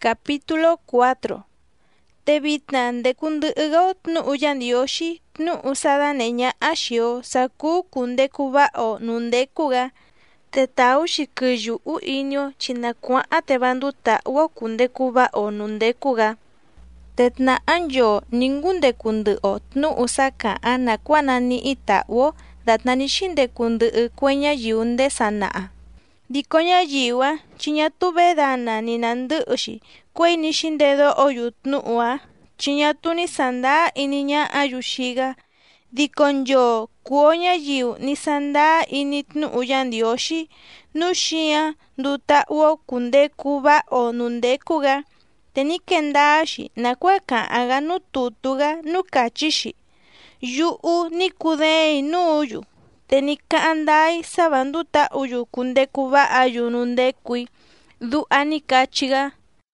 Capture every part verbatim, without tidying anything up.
Capítulo cuatro. Tevitna ndekundu'ugo tnu'u yandioxi tnu'u sadaneña axio saku kundekuva'o nundekuga tetau xikiyu'u inio chinakua'a tevanduta'uo kundekuva'o nundekuga. Tetna'anyo ningundekundu'o tnu'u saka'a nakuana ni'ita'uo datnani xindekundu'u kueña yiunde sana'a. Dikoña yiwa chiñatuve dana ninandu'uxi kueini xindedo'oyu tnu'ua chiñatuni sanda iniña ayuxiga dikonyo kuoña yiu ni sanda ini tnu'u yandioxi nuxia nduta'uo kundekuva'o nundekuga tenikendaxi nakua ka'aga nututuga nukachixi yu'u nikude'i nu'uyu tenika'andai savanduta'uyu kundekuva'ayu nundekui du'a nikachiga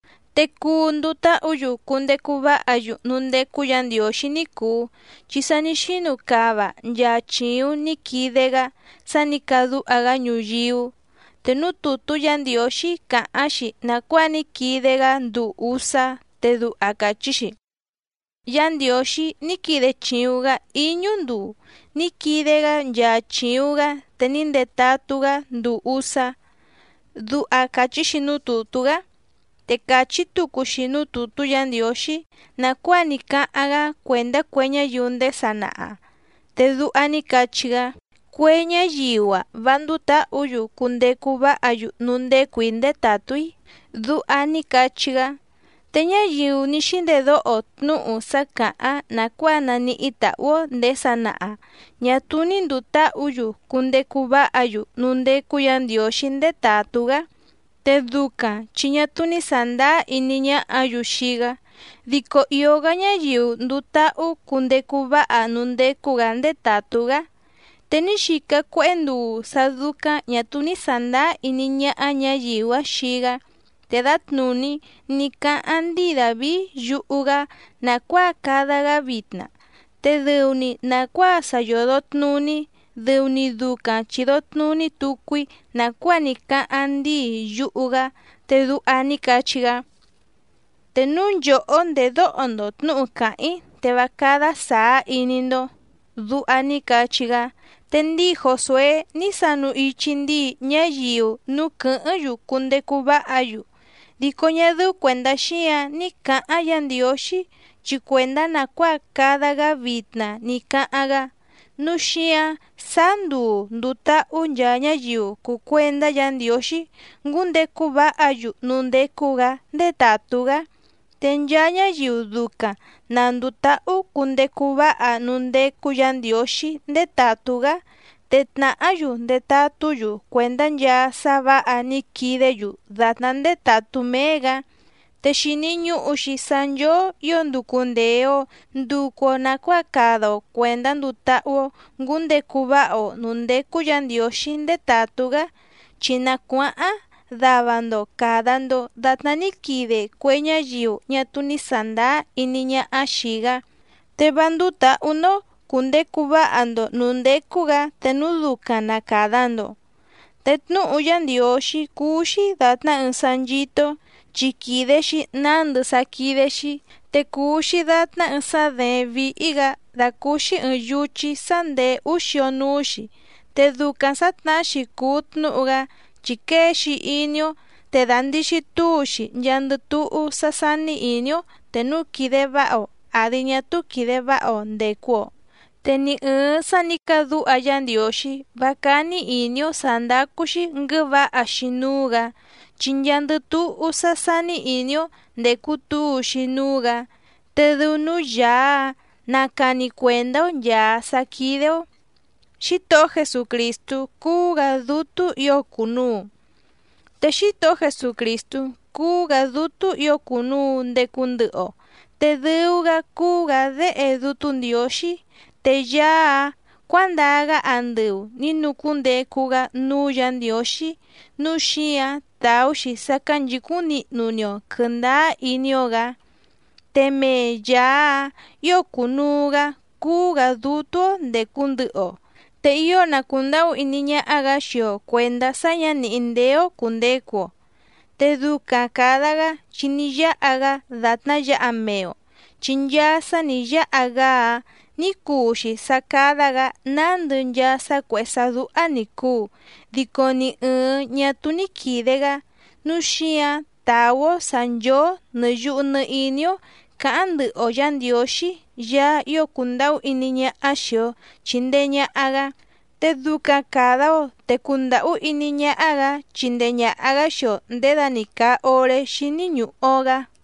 teku nduta'uyu kundekuva'ayu nundeku yandioxi niku chisani xinukava yachiu nikidega sanikadu'aga ñuyiu tenututu yandioxi ka'axi nakua nikidega ndu'usa tedu'a kachixi. Yandioxi nikide chiuga iñu ndu nikidega yachiuga tenindetatuga ndu'usa du'a kachixi nututuga tekachi tukuxi nututu yandioxi nakua nika'aga kuenda kueña yunde sana'a tedu'a nikachiga kueña yiwa vanduta'uyu kundekuva'ayu nundekui ndetatui du'a nikachiga teña yiu nixindedo'o tnu'u saka'a nakua nani'ita'uo nde sana'a ñatuni nduta'uyu kundekuva'ayu nundeku yandioxi ndetatuga teduka chiñatuni sanda iniña ayuxiga diko ioga ñayiu nduta'u kundekuva'a nundekuga ndetatuga tenixika kue'endu saduka ñatuni sanda iniña'a ñayiwa xiga tedatnuni nika'andidavi yu'uga nakua kadaga vitna tedɨwni nakua sayodotnuni dɨwni duka chidotnuni tukui nakua nika'andi yu'uga tedu'a nikachiga tenun yo'o ndedo'ondo tnu'u ka'i tevakada sa'a inindo du'a nikachiga tendi Josué nisanu ichindi ñayiu nukɨ'ɨyu kundekuva'ayu dikoñadu kuenda xia nika'a yandioxi chikuenda nakua kadaga vitna nika'aga nuxia sandu nduta'u nya ñayiu kukuenda yandioxi ngundekuva'ayu nundekuga ndetatuga tenya ñayiu duka nanduta'u kundekuva'a nundeku yandioxi ndetatuga tetna'ayu ndetatuyu kuenda nya sava'a nikideyu datna ndetatумega texiniñu'uxi sanyo yo ndukundeo ndukuo nakua kadao kuenda nduta'uo ngundekuva'o nundeku yandioxi ndetatuga chinakua'a davando kadando datna nikide kueña yiu ñatuni sanda iniña'a xiga tevanduta'undo kundekuva'ando nundekuga tenuduka nakadando tetnu'u yandioxi kuxi datna ɨɨn sanyito chikidexi nandɨ sakidexi tekuxi datna ɨɨn sade vi'iga dakuxi ɨɨn yuchi sande uxio nuuxi teduka satna'axi kuu tnu'uga chikexi inio tedandixi tu'uxi nyandɨ tu'u sasani inio tenukide va'o adi ñatu kide va'o ndekuo teni ɨɨn sanikadu'a yandioxi vakani inio sandakuxi ngɨva'a nuuga chinyandɨ tu'u sasani inio ndeku tu'uxi nuuga tedɨvnu yaa nakani kuendao yaa sakideo. Xito'o Jesucristu kuuga dutu io kunuu te xito'o Jesucristu kuuga dutu io kunuu ndekundɨ'o tedɨuga kuuga de'e dutu ndioxi te yaa kuandaga andɨu ninukundekuga nuu yandioxi nuxia tauxi sakanyikuni'nunio kɨnda'a inioga teme yaa io kunuuga kuuga dutuo ndekundɨ'o te io nakunda'u iniña'aga xio kuenda saña ni'indeo kundekuo te duka kadaga chiniya aga datna ya ameo, chinyasa ni ya aga ni kushi sakadaga nandun ya sa kwesa du aniku, dikoni un nyatuni kidega, nushia tawo sanyo nuyu nu inyo kandu oyan dioshi ya yo kundau ininya asho chindeña aga te duka kadao te kundau ininya aga chindeña aga sho ndedanika ore shiniñu oga.